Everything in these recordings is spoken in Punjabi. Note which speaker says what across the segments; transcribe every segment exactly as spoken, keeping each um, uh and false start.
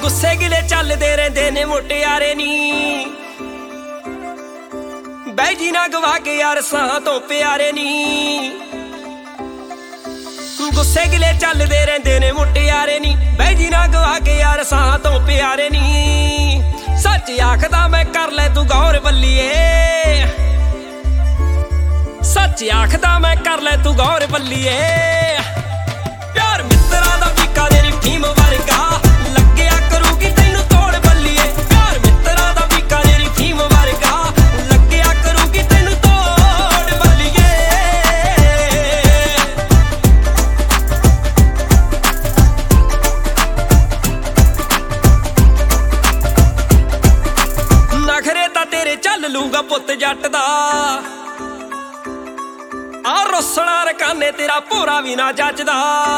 Speaker 1: ਗੁੱਸੇ ਗਿਲੇ ਚੱਲਦੇ ਰਹਿੰਦੇ ਨੇ ਮੁਟਿਆਰੇ ਨੀ ਬਹਿ ਜੀ ਨਾ ਗਵਾ ਕੇ ਯਾਰ ਸਾਹਾਂ ਤੋਂ ਪਿਆਰੇ ਨੀ ਗੁੱਸੇ ਗਿਲੇ ਚੱਲਦੇ ਰਹਿੰਦੇ ਨੇ ਮੁਟਿਆਰੇ ਨੀ ਬਹਿ ਜੀ ਨਾ ਗਵਾ ਕੇ ਯਾਰ ਸਾਹਾਂ ਤੋਂ ਪਿਆਰੇ ਨੀ ਸੱਚ ਆਖਦਾ ਮੈਂ ਕਰ ਲੈ ਤੂੰ ਗੌਰ ਬੱਲੀਏ ਸੱਚ ਆਖਦਾ ਮੈਂ ਕਰ ਲੈ ਤੂੰ ਗੌਰ ਬੱਲੀਏ ਪਿਆਰ ਮਿੱਤਰਾਂ ਦਾ ਵੀਕਾ ਤੇਰੀ ਫੀਮ ਵਰਗਾ ਲੱਗਿਆ ਕਰੂਗੀ ਤੈਨੂੰ ਤੋੜ ਬੱਲੀਏ ਪਿਆਰ ਮਿੱਤਰਾਂ ਦਾ ਵੀਕਾ ਤੇਰੀ ਫੀਮ ਵਰਗਾ ਲੱਗਿਆ ਕਰੂਗੀ ਤੈਨੂੰ ਤੋੜ ਬੱਲੀਏ ਨਖਰੇ ਤਾਂ ਤੇਰੇ ਚੱਲ ਲੂਗਾ ਪੁੱਤ ਜੱਟ ਦਾ ਆ ਰੁੱਸਣਾ ਰਕਾਨੇ ਤੇਰਾ ਭੋਰਾ ਵੀ ਨਾ ਜੱਜਦਾ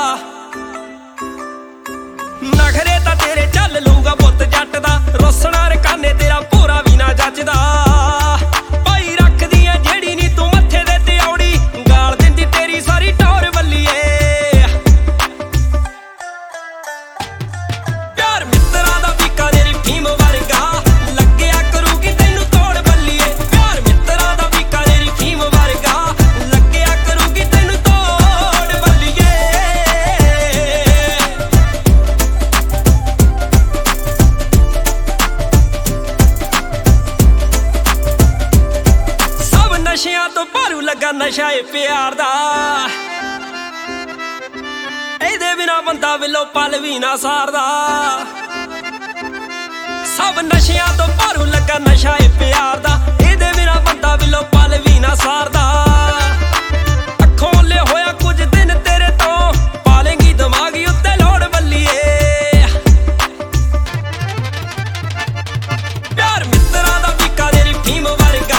Speaker 1: ਨਖਰੇ ਤਾਂ ਤੇਰੇ ਚੱਲ ਲੂਗਾ ਪੁੱਤ ਜੱਟ ਦਾ ਰੁੱਸਣਾ ਰਕਾਨੇ ਤੇਰਾ ਭੋਰਾ ਵੀ ਨਾ ਜੱਜਦਾ ਭਾਈ ਰੱਖਦੀ ਐ ਜਿਹੜੀ ਨੀ ਤੂੰ ਮੱਥੇ ਦੇ ਤੇ ਔੜੀ ਗਾਲ ਦਿੰਦੀ ਤੇਰੀ ਸਾਰੀ ਟੌਰ ਬੱਲੀਏ ਪਿਆਰ ਮਿੱਤਰਾਂ ਦਾ ਵੀਕਾ ਤੇਰੀ ਫੀਮ ਵਰਗਾ ਲੱਗਿਆ ਕਰੂਗੀ ਤੈਨੂੰ ਤੋੜ ਬੱਲੀਏ ਪਿਆਰ ਮਿੱਤਰਾਂ ਦਾ ਵੀਕਾ ਤੇਰੀ ਫੀਮ ਵਰਗਾ ਨਸ਼ਿਆਂ ਤੋਂ ਭਾਰੂ ਲੱਗਾ ਨਸ਼ਾ ਏ ਪਿਆਰ ਦਾ ਇਹਦੇ ਬਿਨਾ ਬੰਦਾ ਵਿਲੋ ਪਲ ਵੀ ਨਾ ਸਾਰਦਾ ਸਭ ਨਸ਼ਿਆਂ ਤੋਂ ਭਾਰੂ ਲੱਗਾ ਨਸ਼ਾ ਏ ਪਿਆਰ ਦਾ ਇਹਦੇ ਬਿਨਾ ਬੰਦਾ ਵਿਲੋ ਪਲ ਵੀ ਨਾ ਸਾਰਦਾ ਅੱਖੋਂ ਲੈ ਹੋਇਆ ਕੁਝ ਦਿਨ ਤੇਰੇ ਤੋਂ ਪਾਲੇਂਗੀ ਦਿਮਾਗੀ ਉੱਤੇ ਲੋੜ ਬੱਲੀਏ ਪਿਆਰ ਮਿੱਤਰਾਂ ਦਾ ਵੀਕਾ ਤੇਰੀ ਫੀਮ ਵਰਗਾ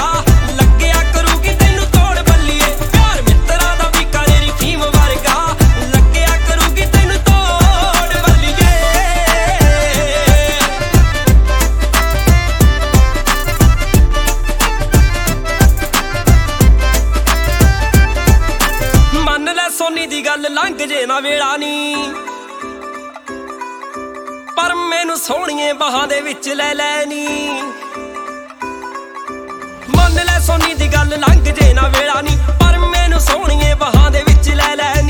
Speaker 1: ਸੋਨੀ ਦੀ ਗੱਲ ਲੰਘ ਜੇ ਨਾ ਵੇਲਾ ਨੀ ਪਰ ਮੈਨੂੰ ਸੋਹਣੀਏ ਬਾਹਾਂ ਦੇ ਵਿੱਚ ਲੈ ਲੈ ਨੀ ਮੰਨ ਲੈ ਸੋਨੀ ਦੀ ਗੱਲ ਲੰਘ ਜੇ ਨਾ ਵੇਲਾ ਨੀ ਪਰ ਮੈਨੂੰ ਸੋਹਣੀਏ ਬਾਹਾਂ ਦੇ ਵਿੱਚ ਲੈ ਲੈ